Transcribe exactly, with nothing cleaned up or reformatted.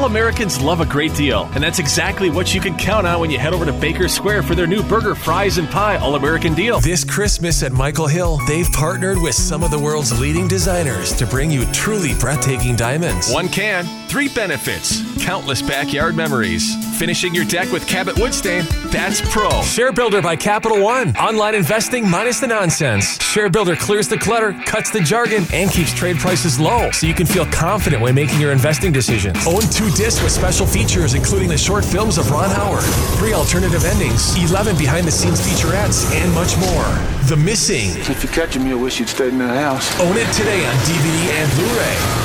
All Americans love a great deal, and that's exactly what you can count on when you head over to Baker Square for their new burger, fries, and pie All-American deal. This Christmas at Michael Hill, they've partnered with some of the world's leading designers to bring you truly breathtaking diamonds. One can, three benefits, countless backyard memories. Finishing your deck with Cabot Wood Stain, that's pro. Share Builder by Capital One. Online investing minus the nonsense. Share Builder clears the clutter, cuts the jargon, and keeps trade prices low so you can feel confident when making your investing decisions. Own two discs with special features, including the short films of Ron Howard, three alternative endings, eleven behind-the-scenes featurettes, and much more. The Missing. If you catch him, you'll wish you'd stayed in that house. Own it today on D V D and Blu-ray.